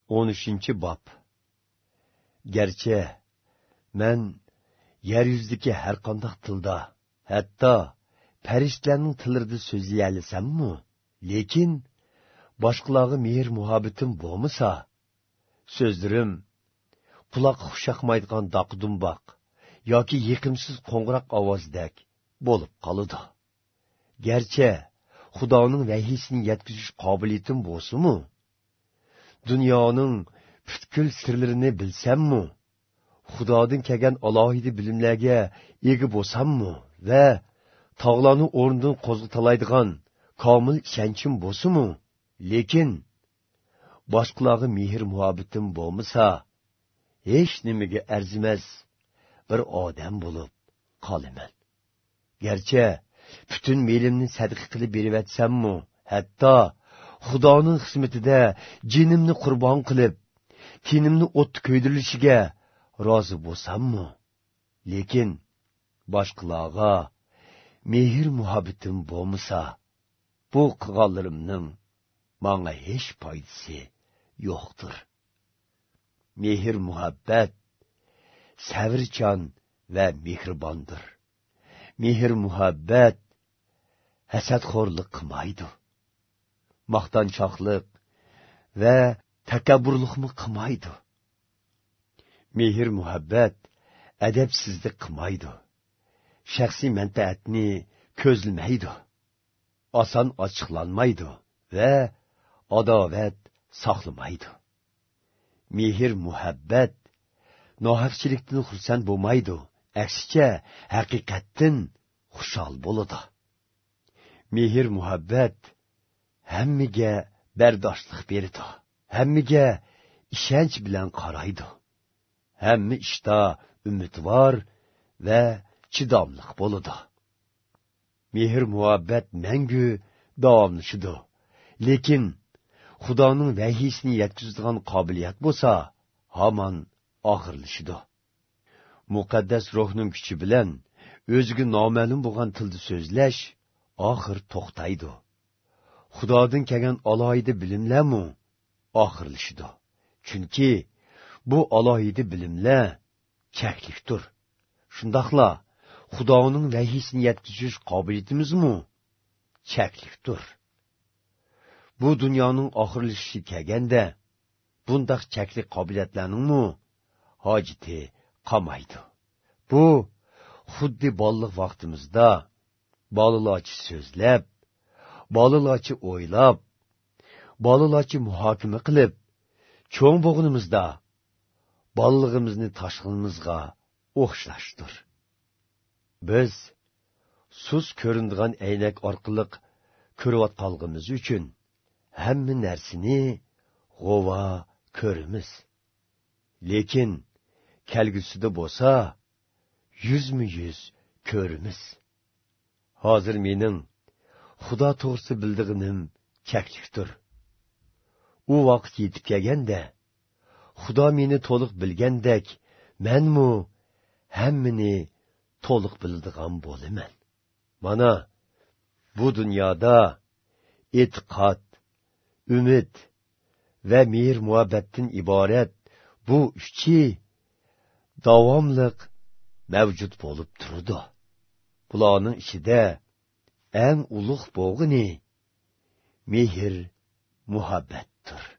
13. Bab. Gerçi men yer yüzdeki her qandaq tilda, hatta periştlerning tillarida so'zlay olsammi, lekin boshqalarga mehr muhabbatim bo'lmasa, so'zlarim quloqqa xushaqmaydigan doqdumboq yoki yiqimsiz qo'ng'iroq ovozdek bo'lib qoladi. Gerçi Xudoning vahiysini yetkizish qobiliyatim bo'lsa-mu, dunyoning butkul sirlarini bilsam-mu, Xudodan kelgan alohida bilimlarga ega bo'lsam-mu va tog'larni o'rnidan qo'zg'atalaydigan komil ishonchim bo'lsa-mu, lekin boshqalarga mehr muhabbatim bo'lmasa, hech nimaga arzimas bir odam bo'lib qolaman. Gerçi bütün melimni sadaqa qilib beravatsammu, hatto Xudoning xizmatida jinimni qurbon qilib, tenimni o'tda ko'ydirilishiga rozi bo'lsammu, lekin boshqalarga mehr muhabbatim bo'lmasa, bu qilganlarimning menga hech foydasi yo'qdir. Mehr muhabbat sabrchan va mehribondir. Mehr muhabbat hasadxo'rlik qilmaydi. Maqtanchoqlik va takabburlikni qilmaydi. Mehr muhabbat adabsizlik qilmaydi. Shaxsiy manfaatni ko'zlamaydi. Oson ochiqlanmaydi va adovat saqlamaydi. Mehr muhabbat nohaqchilikdan xursand bo'lmaydi. Aksicha haqiqatdan xushal bo'ladi. Mehr muhabbat hammaga bardoshlik beradi. Hammaga ishonch bilan qaraydi. Hamma ishda umidvor va chidamliq bo'ladi. Mehr muhabbat mangu davomlashadi. Lekin Xudoning vahiysini yetkazadigan qobiliyat bo'lsa, hamon oxirlashadi. Muqaddas ruhning kuchi bilan o'ziga noma'lum bo'lgan tilda so'zlash oxir to'xtaydi. Xudodan kelgan alohida bilimlarmi oxirlashadi. Chunki bu alohida bilimlar cheklikdir. Shundaqla Xudoning vahiysini yetkazish qobiliyatimizmi cheklikdir. Bu dunyoning oxirlashishi kelganda bundaq cheklik qobiliyatlarningmi hojati qolmaydi. Bu xuddi bolalik vaqtimizda bolalarcha so'zlab, bolalarcha o'ylab, bolalarcha muhokama qilib, cho'ng bo'g'inimizda bolaligimizni tashqinimizga o'xshashdir. Biz sus ko'rinadigan aynak orqali ko'rayotganligimiz uchun hamma narsani g'ova ko'ramiz. Lekin kelgusida bo'lsa, yuzma-yuz ko'ramiz. Hozir mening Xudo to'g'risi bildiğinim cheklikdir. U vaqt yetib kelganda, Xudo meni to'liq bilgandek, menmu hammani to'liq biladigan bo'laman. Mana bu dunyoda e'tiqod, umid va mehr muhabbatdan iborat bu uchi davomliq mavjud bo'lib turadi. Bularning ichida eng ulug' bo'lg'ini mehr muhabbatdir.